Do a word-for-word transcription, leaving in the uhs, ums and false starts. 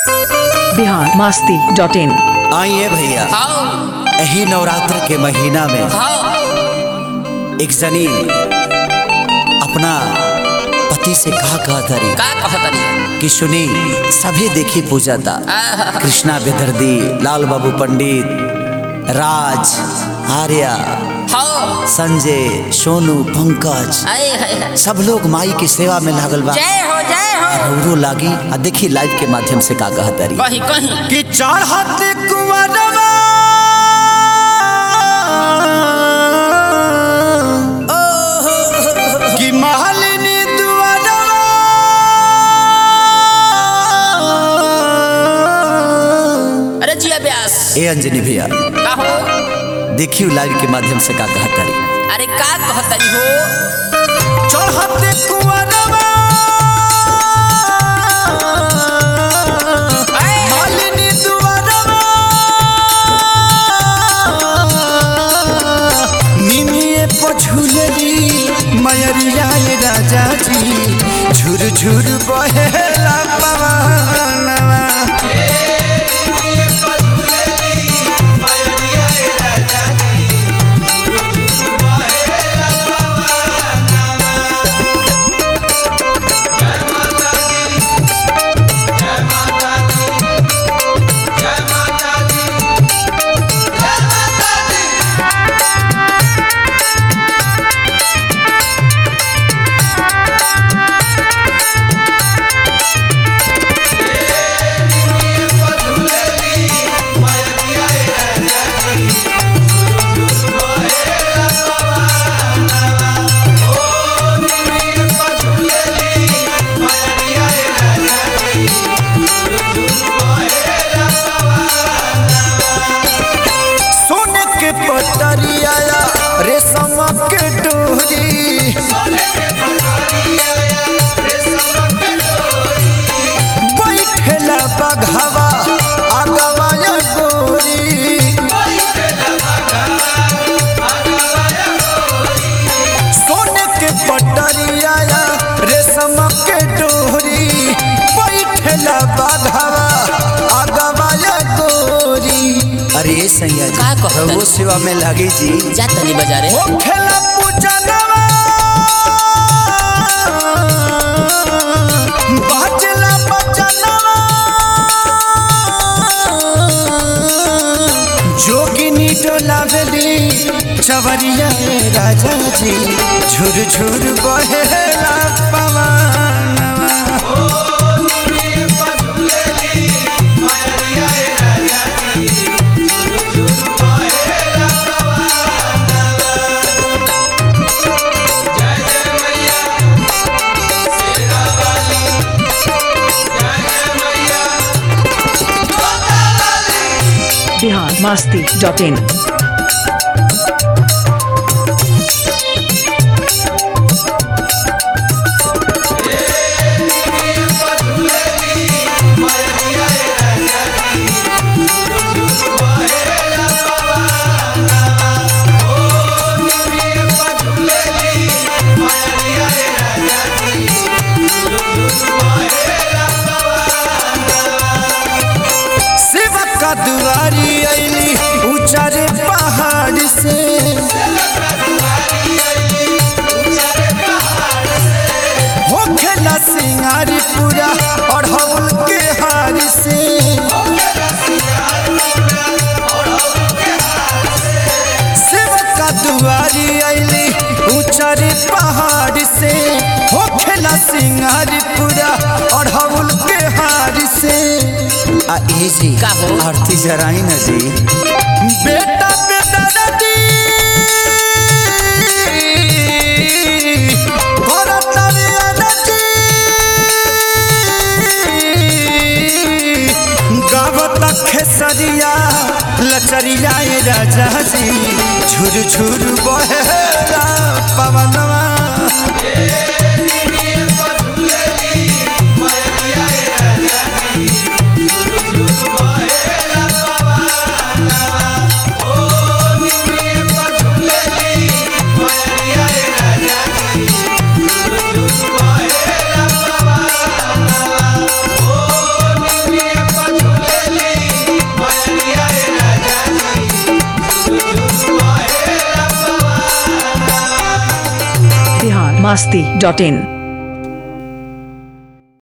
Bihar Masti dot in. आइए भैया, यही नवरात्र के महीना में एक जनी अपना पति से कहा कहा तरी का कहतरी कि सुनी सभी देखी पूजा था। कृष्णा बेदर्दी, लाल बाबू पंडित, राज, आर्या, संजय, सोनू, पंकज, सब लोग माई की सेवा में लागल बा। जय हो जय हो रौरो लागी आ देखी लाइव के माध्यम से का कहा तरी कहीं कहीं कि चढ़त कुंवरवा कि महलिनी दुआरवा अरे जिया व्यास ए अंजनी भैया का हो देखियो लाइव के माध्यम से का कहा तरी अरे का कहतरी हो चढ़त कुंवरवा महलिनी दुआरवा निमिये पछुलरी मयरिया राजा जी झुर झुर बहेला पवनवा पटरिया रेशम के डोरी बैठेला बघवा आगवा गोरी सोने के पटरिया रेशम के डोरी बैठेला बघवा आगवा गोरी। अरे सैया जी का कहतरी? वो सेवा में लागी जी जा तनी बाजारे हो खेला पूजनवा बाजला बचनवा जोगिनी डोलावली चवरिया राजा जी झुर झुर बहेला पवनवा बिहार मस्ती डॉट इन। दुआरी अली ऊंचारे पहाड़ से हो खेला सिंगारी पूरा और हौल के हार से शिव का दुआरी अली ऊंचारे पहाड़ से हो खेला सिंगारी पूरा और हौल के हार से। आ ए जी का हो? आरती जराई न जी बेटा बेटा दादी भरतरिया दादी गावत खेसरिया लचरिया राजा जी झुर झुर बहेला पवनवा masti dot in.